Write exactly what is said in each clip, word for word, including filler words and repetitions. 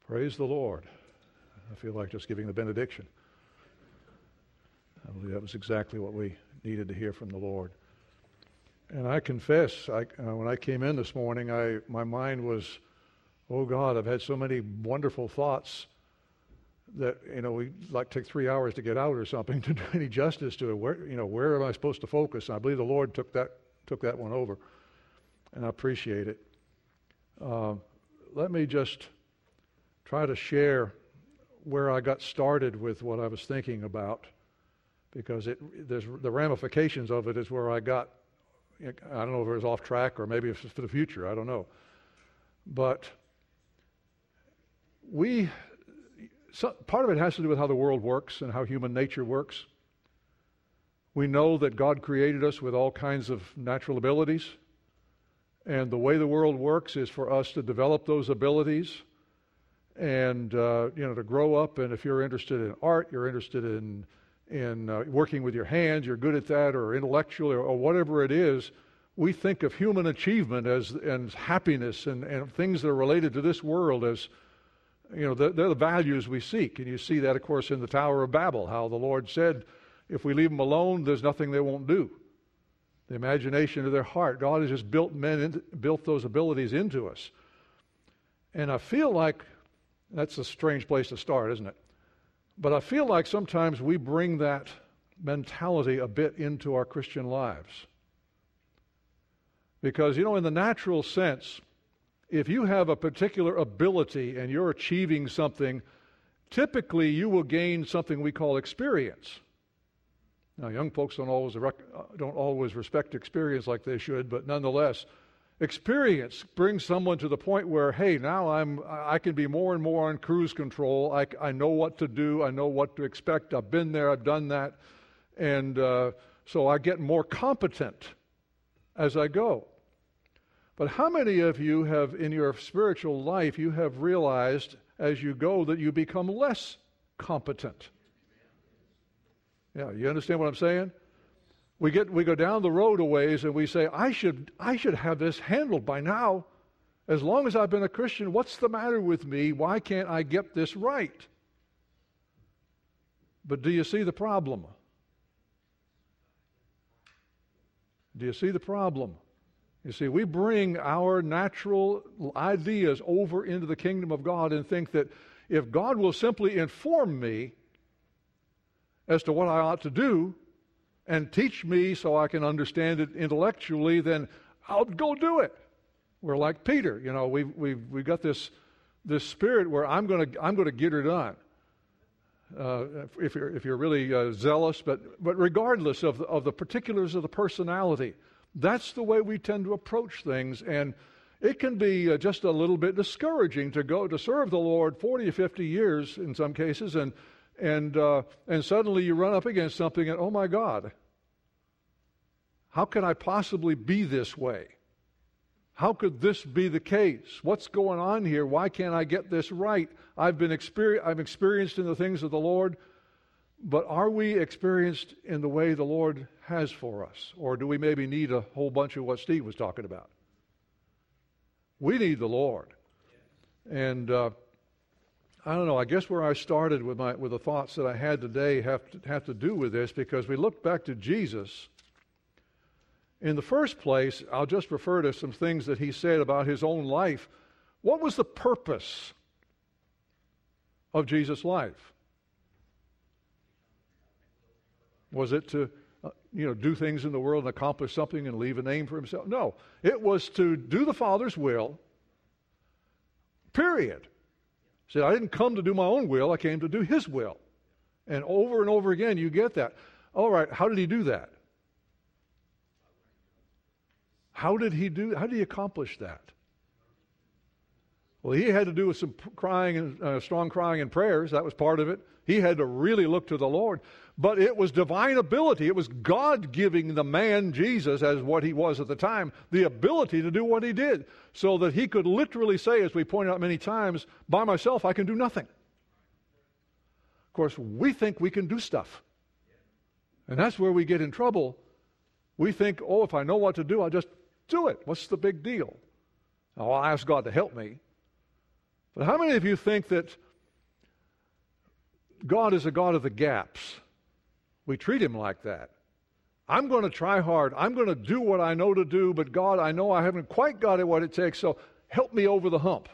Praise the Lord. I feel like just giving the benediction. I believe that was exactly what we needed to hear from the Lord. And I confess, I, uh, when I came in this morning, I my mind was, oh God, I've had so many wonderful thoughts that, you know, we like take three hours to get out or something to do any justice to it. Where, you know, where am I supposed to focus? And I believe the Lord took that took that one over, and I appreciate it. Uh, let me just try to share where I got started with what I was thinking about, because it there's the ramifications of it is where I got. I don't know if it was off track or maybe it's for the future. I don't know, but we. So part of it has to do with how the world works and how human nature works. We know that God created us with all kinds of natural abilities, and the way the world works is for us to develop those abilities and uh, you know, to grow up. And if you're interested in art, you're interested in in uh, working with your hands, you're good at that, or intellectual, or, or whatever it is. We think of human achievement as and happiness and, and things that are related to this world as, you know, the, they're the values we seek. And you see that, of course, in the Tower of Babel, how the Lord said, if we leave them alone, there's nothing they won't do. The imagination of their heart. God has just built men, into, built those abilities into us. And I feel like, that's a strange place to start, isn't it? But I feel like sometimes we bring that mentality a bit into our Christian lives. Because, you know, in the natural sense, if you have a particular ability and you're achieving something, typically you will gain something we call experience. Now, young folks don't always don't always respect experience like they should, but nonetheless, experience brings someone to the point where, hey, now I'm I can be more and more on cruise control. I, I know what to do. I know what to expect. I've been there. I've done that, and uh, so I get more competent as I go. But how many of you have, in your spiritual life, you have realized as you go that you become less competent? Yeah, you understand what I'm saying? We get we go down the road a ways and we say, I should I should have this handled by now. As long as I've been a Christian, what's the matter with me? Why can't I get this right? But do you see the problem? Do you see the problem? You see, we bring our natural ideas over into the kingdom of God and think that if God will simply inform me as to what I ought to do and teach me so I can understand it intellectually, then I'll go do it. We're like Peter, you know, we've we've we've got this this spirit where I'm going to I'm going to get her done. Uh, if you're if you're really uh, zealous, but but regardless of the, of the particulars of the personality, that's the way we tend to approach things, and it can be uh, just a little bit discouraging to go to serve the Lord forty or fifty years in some cases, and and uh, and suddenly you run up against something, and oh my God, how can I possibly be this way? How could this be the case? What's going on here? Why can't I get this right? I've been experi- I'm experienced in the things of the Lord, but are we experienced in the way the Lord has for us? Or do we maybe need a whole bunch of what Steve was talking about? We need the Lord. And uh, I don't know, I guess where I started with my with the thoughts that I had today have to, have to do with this, because we look back to Jesus. In the first place, I'll just refer to some things that he said about his own life. What was the purpose of Jesus' life? Was it to, uh, you know, do things in the world and accomplish something and leave a name for himself? No. It was to do the Father's will, period. He said, I didn't come to do my own will, I came to do his will. And over and over again, you get that. All right, how did he do that? How did he do, how did he accomplish that? Well, he had to do with some crying and uh, strong crying and prayers. That was part of it. He had to really look to the Lord. But it was divine ability. It was God giving the man, Jesus, as what he was at the time, the ability to do what he did, so that he could literally say, as we pointed out many times, by myself I can do nothing. Of course, we think we can do stuff. And that's where we get in trouble. We think, oh, if I know what to do, I'll just do it. What's the big deal? Oh, I'll ask God to help me. But how many of you think that God is a God of the gaps? We treat him like that. I'm going to try hard. I'm going to do what I know to do, but God, I know I haven't quite got it what it takes, so help me over the hump.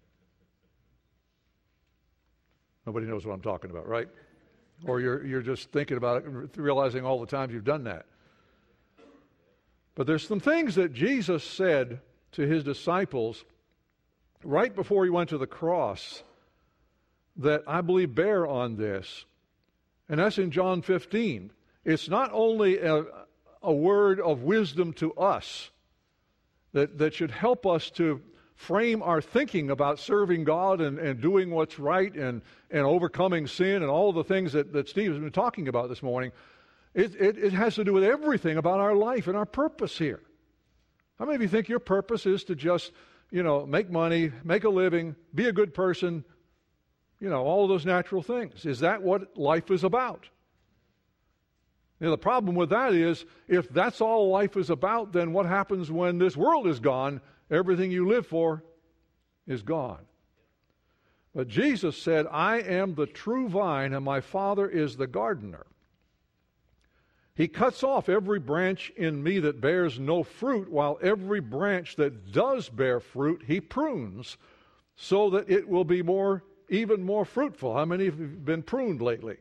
Nobody knows what I'm talking about, right? Or you're, you're just thinking about it and realizing all the times you've done that. But there's some things that Jesus said to his disciples right before he went to the cross that I believe bear on this. And that's in John fifteen. It's not only a, a word of wisdom to us that, that should help us to frame our thinking about serving God and, and doing what's right and, and overcoming sin and all the things that, that Steve has been talking about this morning. It, it, it has to do with everything about our life and our purpose here. How many of you think your purpose is to just, you know, make money, make a living, be a good person, you know, all of those natural things? Is that what life is about? You know, the problem with that is, if that's all life is about, then what happens when this world is gone? Everything you live for is gone. But Jesus said, I am the true vine, and my Father is the gardener. He cuts off every branch in me that bears no fruit, while every branch that does bear fruit, he prunes, so that it will be more, even more fruitful. How many of you have been pruned lately?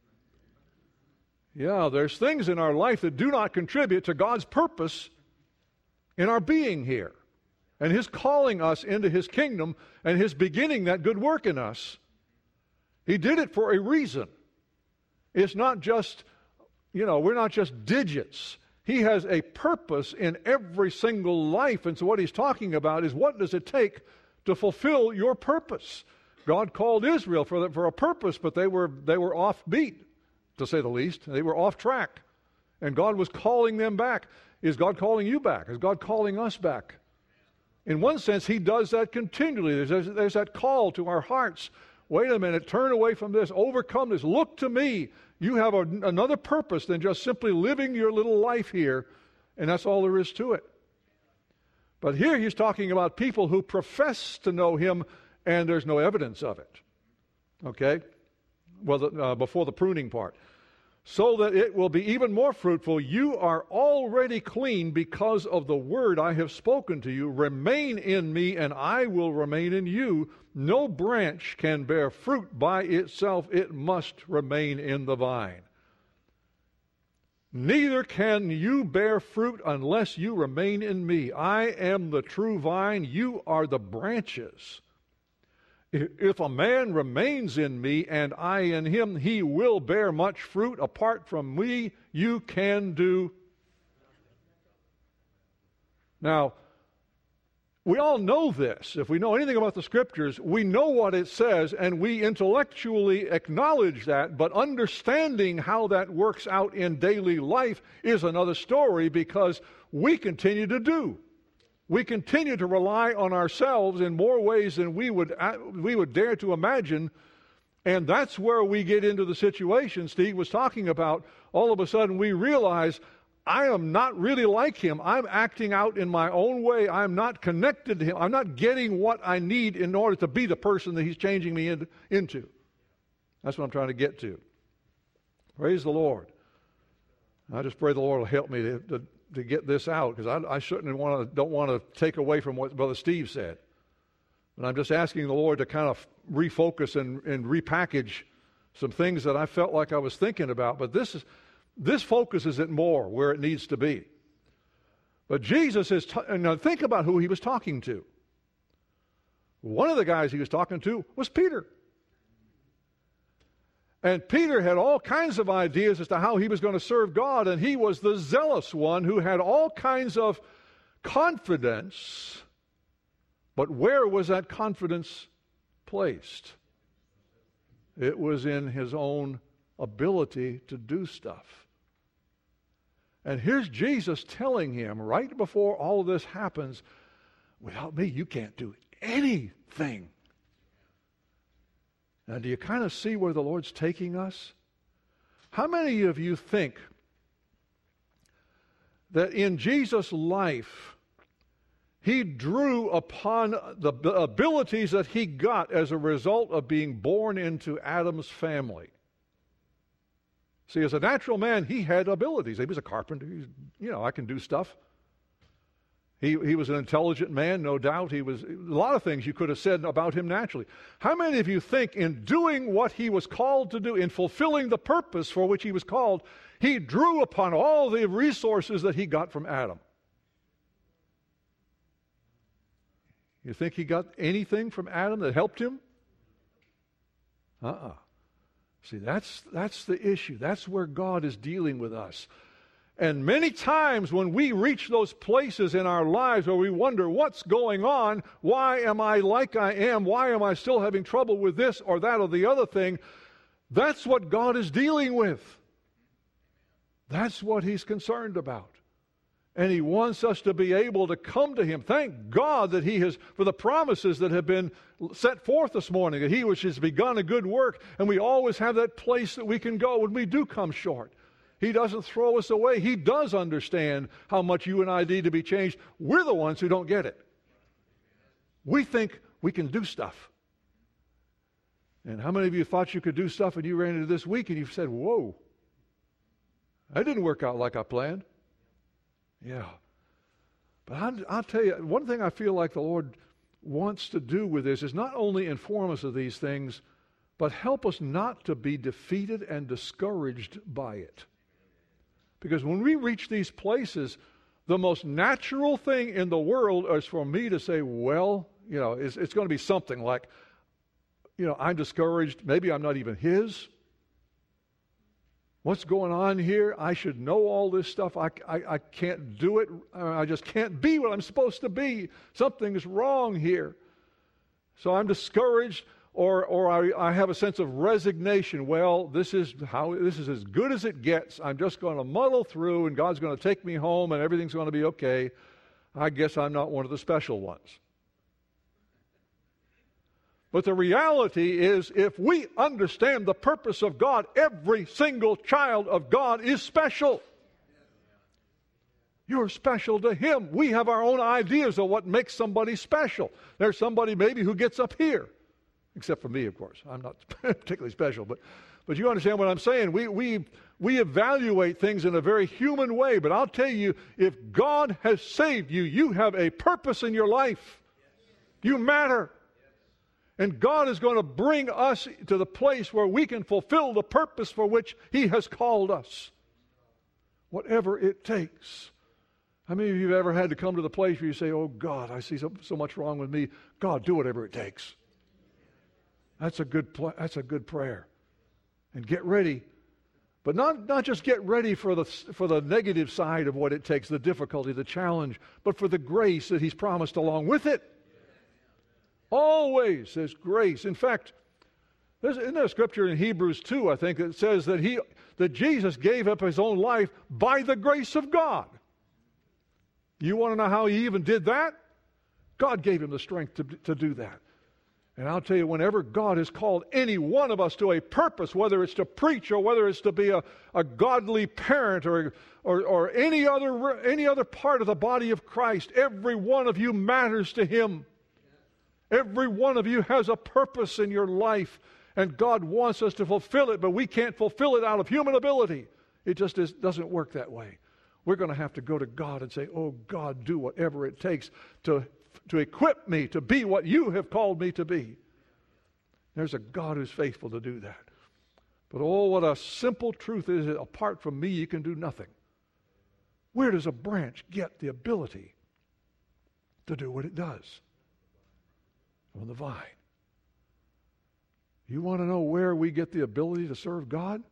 Yeah, there's things in our life that do not contribute to God's purpose in our being here, and his calling us into his kingdom, and his beginning that good work in us. He did it for a reason. It's not just, you know, we're not just digits. He has a purpose in every single life. And so what he's talking about is, what does it take to fulfill your purpose? God called Israel for, for a purpose, but they were, they were offbeat, to say the least. They were off track. And God was calling them back. Is God calling you back? Is God calling us back? In one sense, he does that continually. There's, there's that call to our hearts. Wait a minute, turn away from this, overcome this, look to me. You have a, another purpose than just simply living your little life here, and that's all there is to it. But here he's talking about people who profess to know him, and there's no evidence of it. Okay? Well, the, uh, before the pruning part. So that it will be even more fruitful. You are already clean because of the word I have spoken to you. Remain in me, and I will remain in you. No branch can bear fruit by itself. It must remain in the vine. Neither can you bear fruit unless you remain in me. I am the true vine. You are the branches. If a man remains in me and I in him, he will bear much fruit. Apart from me, you can do. Now, we all know this. If we know anything about the Scriptures, we know what it says, and we intellectually acknowledge that, but understanding how that works out in daily life is another story, because we continue to do. We continue to rely on ourselves in more ways than we would we would dare to imagine, and that's where we get into the situation Steve was talking about. All of a sudden we realize, I am not really like him. I'm acting out in my own way. I'm not connected to him. I'm not getting what I need in order to be the person that he's changing me in, into. That's what I'm trying to get to. Praise the Lord. I just pray the Lord will help me to, to to get this out, because I, I shouldn't want to, don't want to take away from what Brother Steve said. But I'm just asking the Lord to kind of refocus and, and repackage some things that I felt like I was thinking about. But this is this focuses it more where it needs to be. But Jesus is, t- and now think about who he was talking to. One of the guys he was talking to was Peter. And Peter had all kinds of ideas as to how he was going to serve God, and he was the zealous one who had all kinds of confidence. But where was that confidence placed? It was in his own ability to do stuff. And here's Jesus telling him right before all of this happens, without me, you can't do anything. Now, do you kind of see where the Lord's taking us? How many of you think that in Jesus' life, He drew upon the abilities that he got as a result of being born into Adam's family. See, as a natural man, he had abilities. He was a carpenter. He was, you know, I can do stuff. He, he was an intelligent man, no doubt. He was a lot of things you could have said about him naturally. How many of you think in doing what he was called to do, in fulfilling the purpose for which he was called, he drew upon all the resources that he got from Adam? You think he got anything from Adam that helped him? Uh-uh. See, that's, that's the issue. That's where God is dealing with us. And many times when we reach those places in our lives where we wonder, what's going on? Why am I like I am? Why am I still having trouble with this or that or the other thing? That's what God is dealing with. That's what He's concerned about. And He wants us to be able to come to Him. Thank God that He has, for the promises that have been set forth this morning, that He which has begun a good work, and we always have that place that we can go when we do come short. He doesn't throw us away. He does understand how much you and I need to be changed. We're the ones who don't get it. We think we can do stuff. And how many of you thought you could do stuff and you ran into this week and you said, whoa, that didn't work out like I planned? Yeah. But I'll, I'll tell you, one thing I feel like the Lord wants to do with this is not only inform us of these things, but help us not to be defeated and discouraged by it. Because when we reach these places, the most natural thing in the world is for me to say, well, you know, it's, it's going to be something like, you know, I'm discouraged. Maybe I'm not even His. What's going on here? I should know all this stuff. I, I, I can't do it. I just can't be what I'm supposed to be. Something's wrong here. So I'm discouraged, or or I, I have a sense of resignation. Well, this is how this is as good as it gets. I'm just going to muddle through, and God's going to take me home, and everything's going to be okay. I guess I'm not one of the special ones. But the reality is, if we understand the purpose of God, every single child of God is special. You're special to Him. We have our own ideas of what makes somebody special. There's somebody maybe who gets up here. Except for me, of course. I'm not particularly special. But, but you understand what I'm saying. We, we, we evaluate things in a very human way. But I'll tell you, if God has saved you, you have a purpose in your life. You matter. And God is going to bring us to the place where we can fulfill the purpose for which He has called us. Whatever it takes. How many of you have ever had to come to the place where you say, oh God, I see so, so much wrong with me. God, do whatever it takes. That's a good pl- that's a good prayer. And get ready. But not, not just get ready for the, for the negative side of what it takes, the difficulty, the challenge, but for the grace that He's promised along with it. Always there's grace. In fact, there's, isn't there a scripture in Hebrews two, I think, that says that he, that Jesus gave up His own life by the grace of God. You want to know how He even did that? God gave Him the strength to, to do that. And I'll tell you, whenever God has called any one of us to a purpose, whether it's to preach or whether it's to be a, a godly parent or, or, or any other, any other part of the body of Christ, every one of you matters to Him. Every one of you has a purpose in your life, and God wants us to fulfill it, but we can't fulfill it out of human ability. It just is, doesn't work that way. We're going to have to go to God and say, oh, God, do whatever it takes to, to equip me to be what You have called me to be. There's a God who's faithful to do that. But oh, what a simple truth is, apart from me, you can do nothing. Where does a branch get the ability to do what it does? On the vine. You want to know where we get the ability to serve God?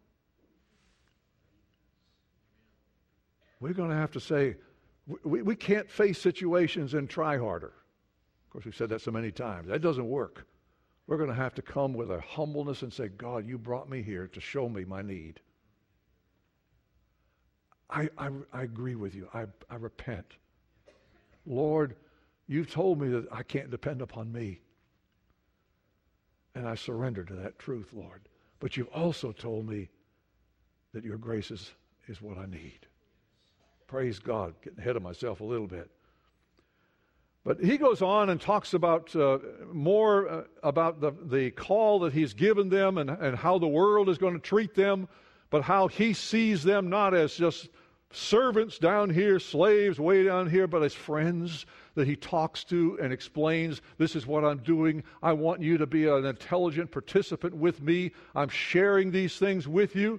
We're going to have to say, we, we can't face situations and try harder. Of course, we've said that so many times. That doesn't work. We're going to have to come with a humbleness and say, God, You brought me here to show me my need. I, I, I agree with You. I, I repent. Lord, You've told me that I can't depend upon me. And I surrender to that truth, Lord. But You've also told me that Your grace is, is what I need. Praise God. Getting ahead of myself a little bit. But he goes on and talks about uh, more uh, about the, the call that he's given them and, and how the world is going to treat them, but how he sees them not as just servants down here, slaves way down here, but as friends that he talks to and explains, this is what I'm doing. I want you to be an intelligent participant with me. I'm sharing these things with you.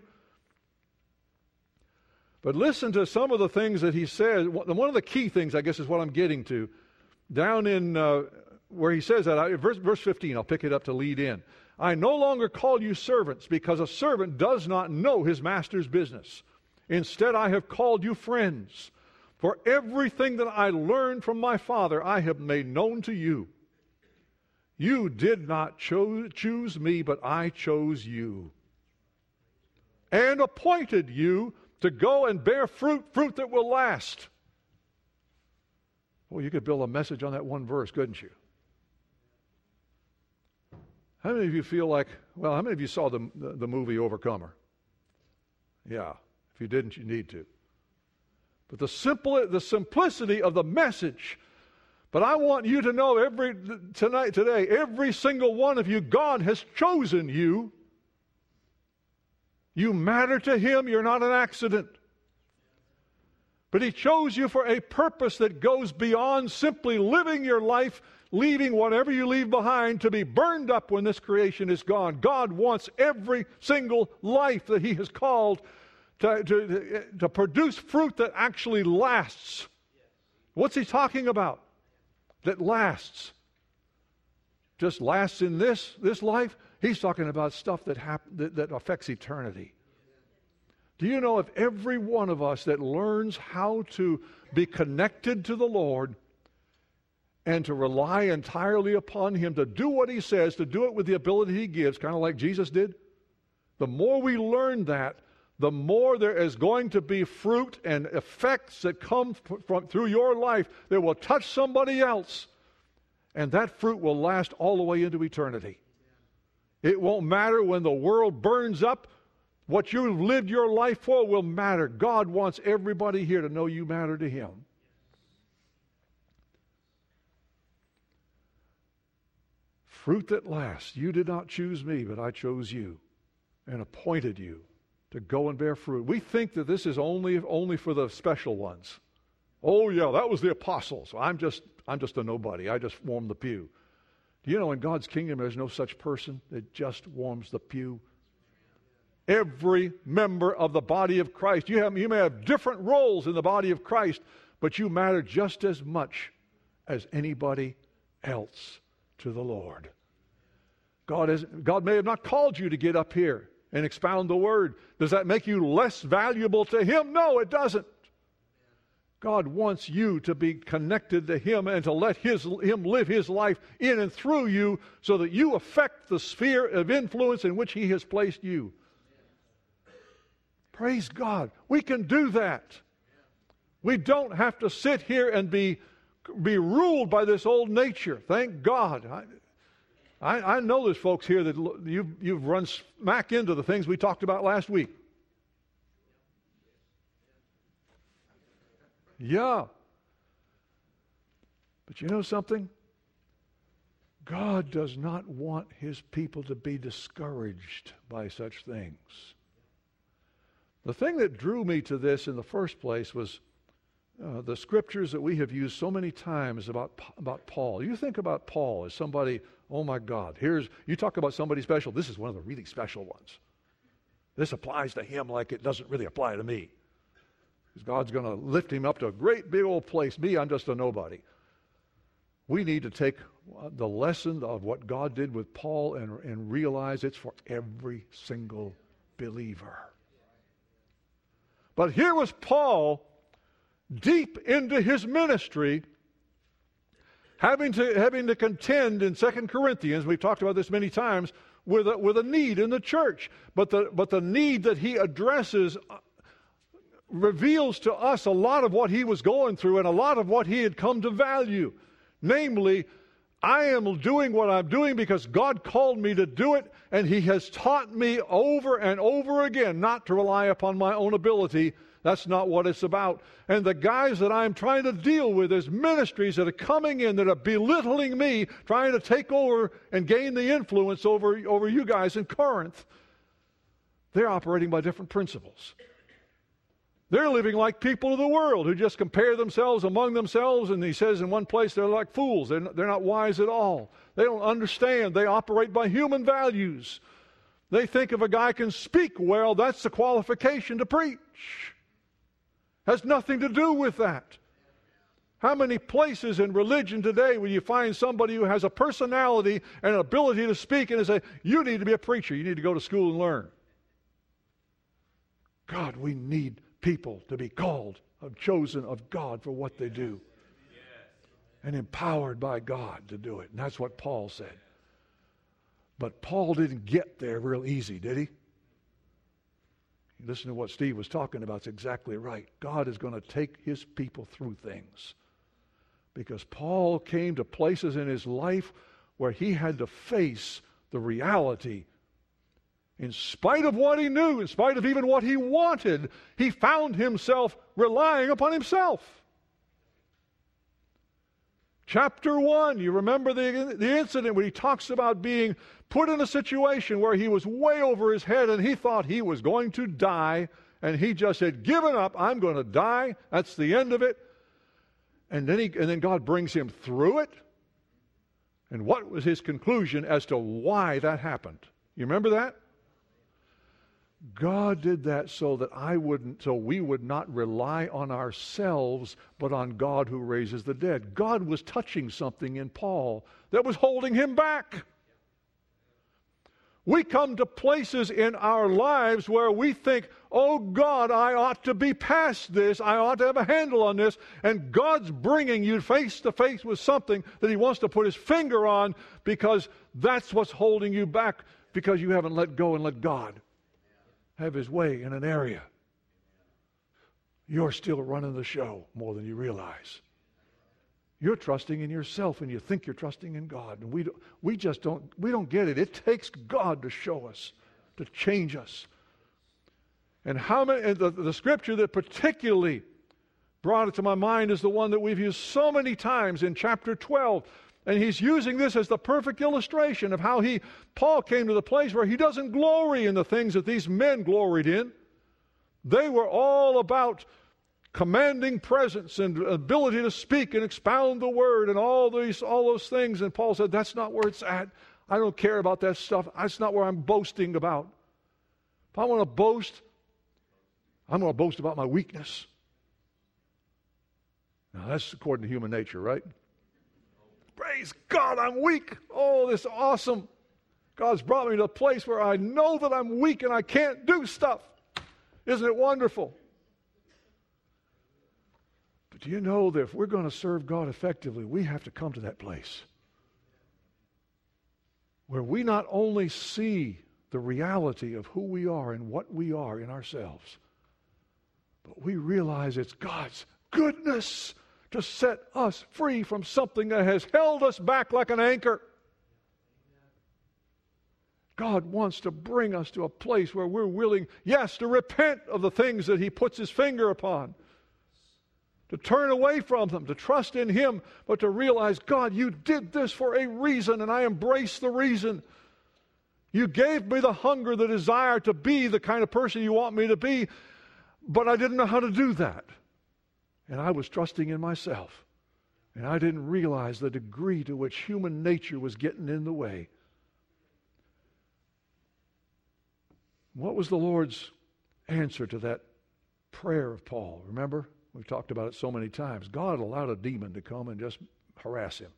But listen to some of the things that he says. One of the key things, I guess, is what I'm getting to. Down in uh, where he says that, I, verse, verse fifteen, I'll pick it up to lead in. I no longer call you servants, because a servant does not know his master's business. Instead, I have called you friends. For everything that I learned from my Father, I have made known to you. You did not cho- choose me, but I chose you, and appointed you to go and bear fruit, fruit that will last. Well, you could build a message on that one verse, couldn't you? How many of you feel like, well, how many of you saw the, the, the movie Overcomer? Yeah. If you didn't, you need to. But the simple, the simplicity of the message. But I want you to know every tonight, today, every single one of you, God has chosen you. You matter to Him. You're not an accident. But He chose you for a purpose that goes beyond simply living your life, leaving whatever you leave behind to be burned up when this creation is gone. God wants every single life that He has called to, to, to produce fruit that actually lasts. What's He talking about? That lasts. Just lasts in this, this life? He's talking about stuff that, hap- that, that affects eternity. Do you know if every one of us that learns how to be connected to the Lord and to rely entirely upon Him, to do what He says, to do it with the ability He gives, kind of like Jesus did, the more we learn that, the more there is going to be fruit and effects that come from, through your life that will touch somebody else, and that fruit will last all the way into eternity. It won't matter when the world burns up. What you've lived your life for will matter. God wants everybody here to know you matter to Him. Fruit that lasts. You did not choose me, but I chose you and appointed you to go and bear fruit. We think that this is only, only for the special ones. Oh yeah, that was the apostles. I'm just, I'm just a nobody. I just warmed the pew. Do you know in God's kingdom there's no such person that just warms the pew? Every member of the body of Christ. You, have, you may have different roles in the body of Christ, but you matter just as much as anybody else to the Lord. God, is, God may have not called you to get up here and expound the Word. Does that make you less valuable to Him? No, it doesn't. God wants you to be connected to Him and to let His, Him live His life in and through you so that you affect the sphere of influence in which He has placed you. Praise God. We can do that. We don't have to sit here and be, be ruled by this old nature. Thank God. I, I, I know there's folks here that you've, you've run smack into the things we talked about last week. Yeah. But you know something? God does not want His people to be discouraged by such things. The thing that drew me to this in the first place was uh, the scriptures that we have used so many times about, about Paul. You think about Paul as somebody, oh my God, here's, you talk about somebody special, this is one of the really special ones. This applies to him like it doesn't really apply to me. Because God's going to lift him up to a great big old place. Me, I'm just a nobody. We need to take the lesson of what God did with Paul and, and realize it's for every single believer. But here was Paul, deep into his ministry, having to, having to contend in Second Corinthians, we've talked about this many times, with a, with a need in the church. But the, but the need that he addresses reveals to us a lot of what he was going through and a lot of what he had come to value. Namely, I am doing what I'm doing because God called me to do it, and He has taught me over and over again not to rely upon my own ability, That's not what it's about. And the guys that I'm trying to deal with is ministries that are coming in that are belittling me, trying to take over and gain the influence over, over you guys in Corinth. They're operating by different principles. They're living like people of the world who just compare themselves among themselves, and he says in one place they're like fools. They're not, they're not wise at all. They don't understand. They operate by human values. They think if a guy can speak well, that's the qualification to preach. Has nothing to do with that. How many places in religion today will you find somebody who has a personality and an ability to speak and they say, you need to be a preacher, you need to go to school and learn. God, we need people to be called, chosen of God for what they do. And empowered by God to do it. And that's what Paul said. But Paul didn't get there real easy, did he? Listen to what Steve was talking about. It's exactly right. God is going to take his people through things. Because Paul came to places in his life where he had to face the reality. In spite of what he knew, in spite of even what he wanted, he found himself relying upon himself. Chapter one, you remember the, the incident when he talks about being put in a situation where he was way over his head and he thought he was going to die, and he just said, given up, I'm going to die. That's the end of it. And then, he, and then God brings him through it. And what was his conclusion as to why that happened? You remember that? God did that so that I wouldn't, so we would not rely on ourselves, but on God who raises the dead. God was touching something in Paul that was holding him back. We come to places in our lives where we think, oh God, I ought to be past this. I ought to have a handle on this. And God's bringing you face to face with something that he wants to put his finger on, because that's what's holding you back, because you haven't let go and let God have his way in an area. You're still running the show more than you realize. You're trusting in yourself and you think you're trusting in God. And we, don't, we just don't, we don't get it. It takes God to show us, to change us. And how many, and the, the scripture that particularly brought it to my mind is the one that we've used so many times in chapter twelve. And he's using this as the perfect illustration of how he, Paul came to the place where he doesn't glory in the things that these men gloried in. They were all about commanding presence and ability to speak and expound the word and all these, all those things. And Paul said, that's not where it's at. I don't care about that stuff. That's not where I'm boasting about. If I want to boast, I'm going to boast about my weakness. Now that's according to human nature, right? Praise God, I'm weak. Oh, this is awesome. God's brought me to a place where I know that I'm weak and I can't do stuff. Isn't it wonderful? But do you know that if we're going to serve God effectively, we have to come to that place where we not only see the reality of who we are and what we are in ourselves, but we realize it's God's goodness to set us free from something that has held us back like an anchor. God wants to bring us to a place where we're willing, yes, to repent of the things that he puts his finger upon, to turn away from them, to trust in him, but to realize, God, you did this for a reason, and I embrace the reason. You gave me the hunger, the desire to be the kind of person you want me to be, but I didn't know how to do that. And I was trusting in myself. And I didn't realize the degree to which human nature was getting in the way. What was the Lord's answer to that prayer of Paul? Remember? We've talked about it so many times. God allowed a demon to come and just harass him.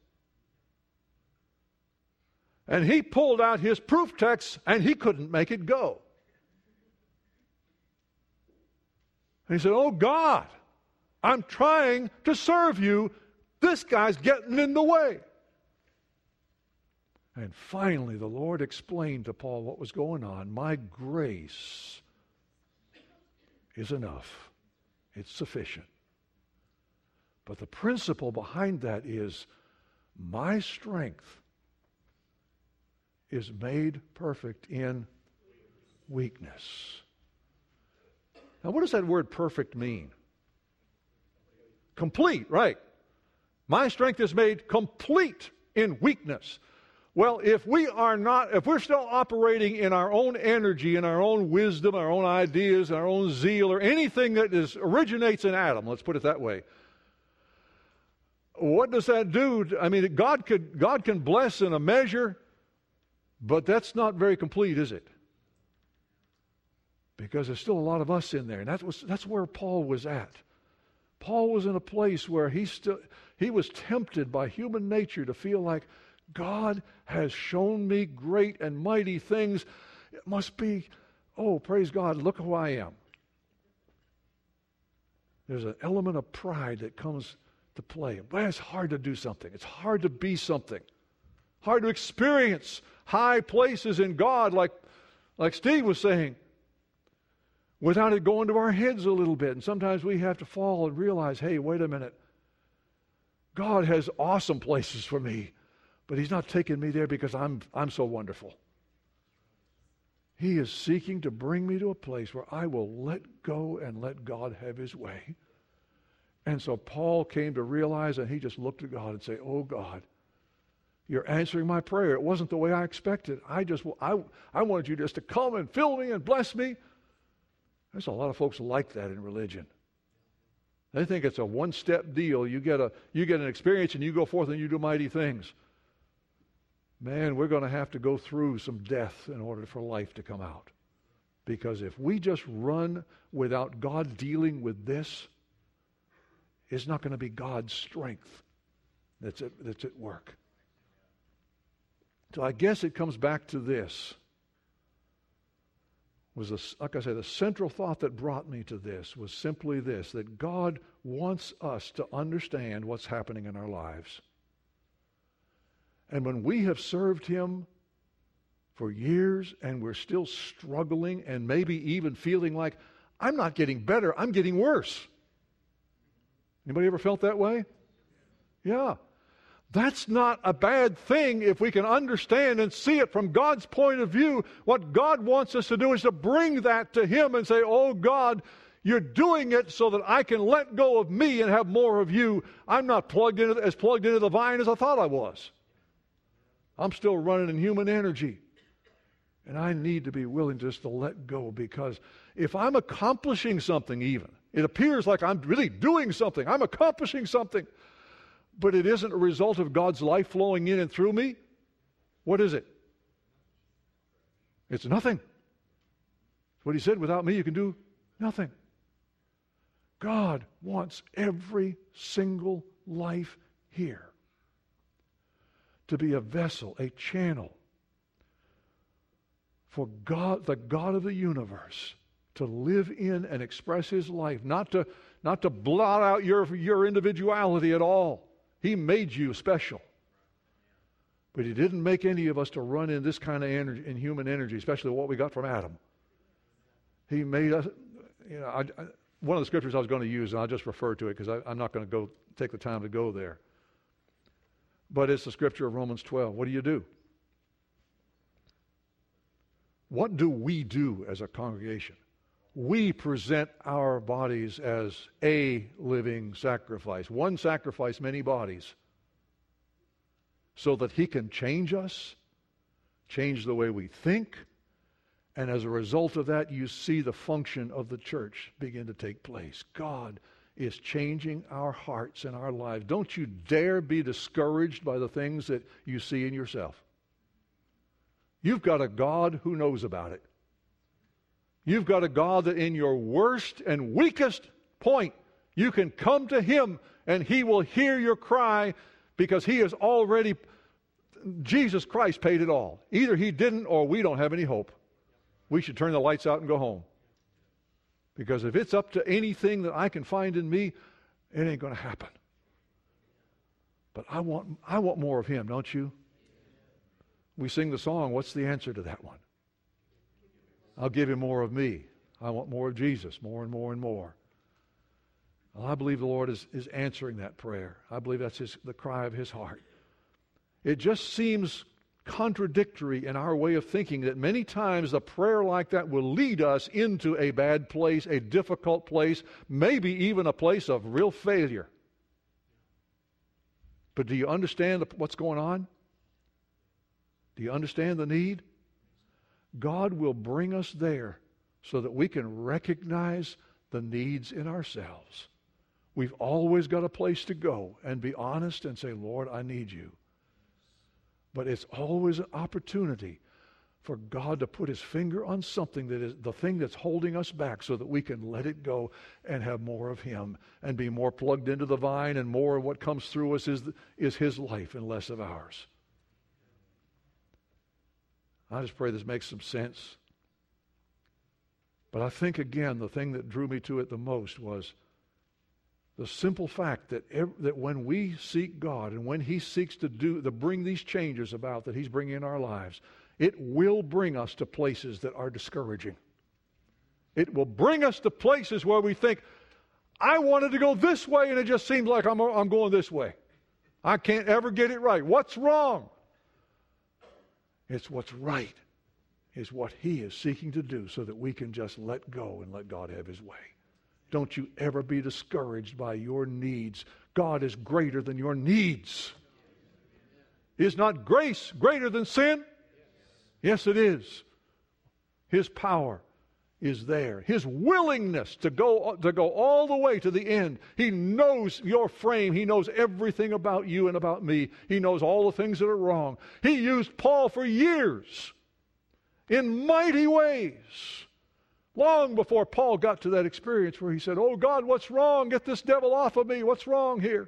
And he pulled out his proof text and he couldn't make it go. And he said, oh God, I'm trying to serve you. This guy's getting in the way. And finally, the Lord explained to Paul what was going on. My grace is enough. It's sufficient. But the principle behind that is my strength is made perfect in weakness. Now, what does that word perfect mean? Complete, right. My strength is made complete in weakness. Well, if we are not, if we're still operating in our own energy, in our own wisdom, our own ideas, our own zeal, or anything that is originates in Adam, let's put it that way, what does that do? I mean, God could God can bless in a measure, but that's not very complete, is it? Because there's still a lot of us in there, and that was that's where Paul was at. Paul was in a place where he still he was tempted by human nature to feel like, God has shown me great and mighty things. It must be, oh, praise God, look who I am. There's an element of pride that comes to play. But it's hard to do something. It's hard to be something. Hard to experience high places in God, like, like Steve was saying, without it going to our heads a little bit. And sometimes we have to fall and realize, hey, wait a minute. God has awesome places for me. But He's not taking me there because I'm, I'm so wonderful. He is seeking to bring me to a place where I will let go and let God have His way. And so Paul came to realize, and he just looked at God and say, oh God, You're answering my prayer. It wasn't the way I expected. I just, I, I wanted You just to come and fill me and bless me. There's a lot of folks like that in religion. They think it's a one-step deal. You get a, you get an experience and you go forth and you do mighty things. Man, we're going to have to go through some death in order for life to come out. Because if we just run without God dealing with this, it's not going to be God's strength that's at, that's at work. So I guess it comes back to this. Was a, like I said, the central thought that brought me to this was simply this, that God wants us to understand what's happening in our lives. And when we have served Him for years and we're still struggling and maybe even feeling like, I'm not getting better, I'm getting worse. Anybody ever felt that way? Yeah. That's not a bad thing if we can understand and see it from God's point of view. What God wants us to do is to bring that to Him and say, oh God, You're doing it so that I can let go of me and have more of You. I'm not plugged into, as plugged into the vine as I thought I was. I'm still running in human energy. And I need to be willing just to let go, because if I'm accomplishing something even, it appears like I'm really doing something. I'm accomplishing something. But it isn't a result of God's life flowing in and through me. What is it? It's nothing. What He said, without me you can do nothing. God wants every single life here to be a vessel, a channel for God, the God of the universe, to live in and express His life, not to, not to blot out your, your individuality at all. He made you special. But He didn't make any of us to run in this kind of energy, in human energy, especially what we got from Adam. He made us, you know, I, I, one of the scriptures I was going to use, and I'll just refer to it because I'm not going to go take the time to go there. But it's the scripture of Romans twelve. What do you do? What do we do as a congregation? We present our bodies as a living sacrifice. One sacrifice, many bodies. So that He can change us, change the way we think, and as a result of that, you see the function of the church begin to take place. God is changing our hearts and our lives. Don't you dare be discouraged by the things that you see in yourself. You've got a God who knows about it. You've got a God that in your worst and weakest point, you can come to Him and He will hear your cry, because He has already, Jesus Christ paid it all. Either He didn't or we don't have any hope. We should turn the lights out and go home. Because if it's up to anything that I can find in me, it ain't going to happen. But I want, I want more of Him, don't you? We sing the song, what's the answer to that one? I'll give Him more of me. I want more of Jesus, more and more and more. Well, I believe the Lord is, is answering that prayer. I believe that's his, the cry of His heart. It just seems contradictory in our way of thinking that many times a prayer like that will lead us into a bad place, a difficult place, maybe even a place of real failure. But do you understand what's going on? Do you understand the need? God will bring us there so that we can recognize the needs in ourselves. We've always got a place to go and be honest and say, Lord, I need you. But it's always an opportunity for God to put his finger on something that is the thing that's holding us back so that we can let it go and have more of him and be more plugged into the vine, and more of what comes through us is, is his life and less of ours. I just pray this makes some sense. But I think, again, the thing that drew me to it the most was the simple fact that every, that when we seek God and when he seeks to do to bring these changes about that he's bringing in our lives, it will bring us to places that are discouraging. It will bring us to places where we think, I wanted to go this way and it just seems like I'm, I'm going this way. I can't ever get it right. What's wrong? It's what's right is what he is seeking to do so that we can just let go and let God have his way. Don't you ever be discouraged by your needs. God is greater than your needs. Is not grace greater than sin? Yes, it is. His power is there. His willingness to go, to go all the way to the end. He knows your frame. He knows everything about you and about me. He knows all the things that are wrong. He used Paul for years in mighty ways. Long before Paul got to that experience where he said, oh God, what's wrong? Get this devil off of me. What's wrong here?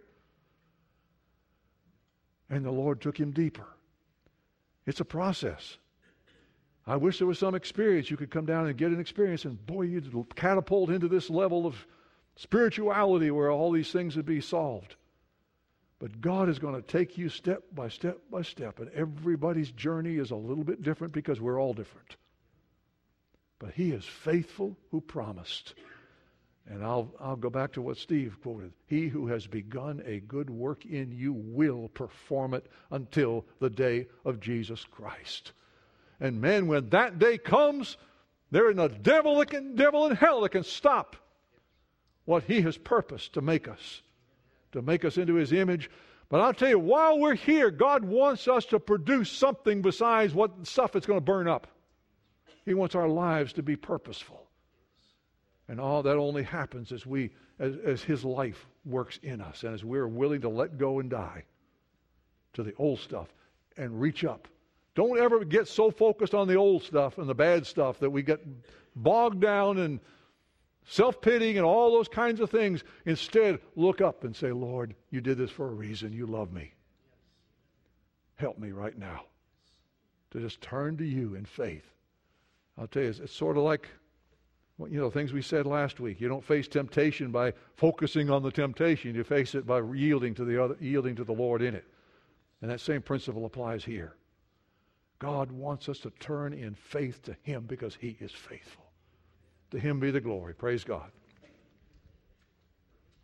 And the Lord took him deeper. It's a process. I wish there was some experience you could come down and get an experience, and boy, you'd catapult into this level of spirituality where all these things would be solved. But God is going to take you step by step by step, and everybody's journey is a little bit different because we're all different. But he is faithful who promised. And I'll, I'll go back to what Steve quoted. He who has begun a good work in you will perform it until the day of Jesus Christ. And man, when that day comes, there isn't a devil, that can, devil in hell that can stop what he has purposed to make us, to make us into his image. But I'll tell you, while we're here, God wants us to produce something besides what stuff that's going to burn up. He wants our lives to be purposeful. And all that only happens as we, as, as his life works in us and as we're willing to let go and die to the old stuff and reach up. Don't ever get so focused on the old stuff and the bad stuff that we get bogged down in self-pitying and all those kinds of things. Instead, look up and say, Lord, you did this for a reason. You love me. Help me right now to just turn to you in faith. I'll tell you, it's, it's sort of like, well, you know, things we said last week. You don't face temptation by focusing on the temptation. You face it by yielding to the other, yielding to the Lord in it. And that same principle applies here. God wants us to turn in faith to him because he is faithful. To him be the glory. Praise God.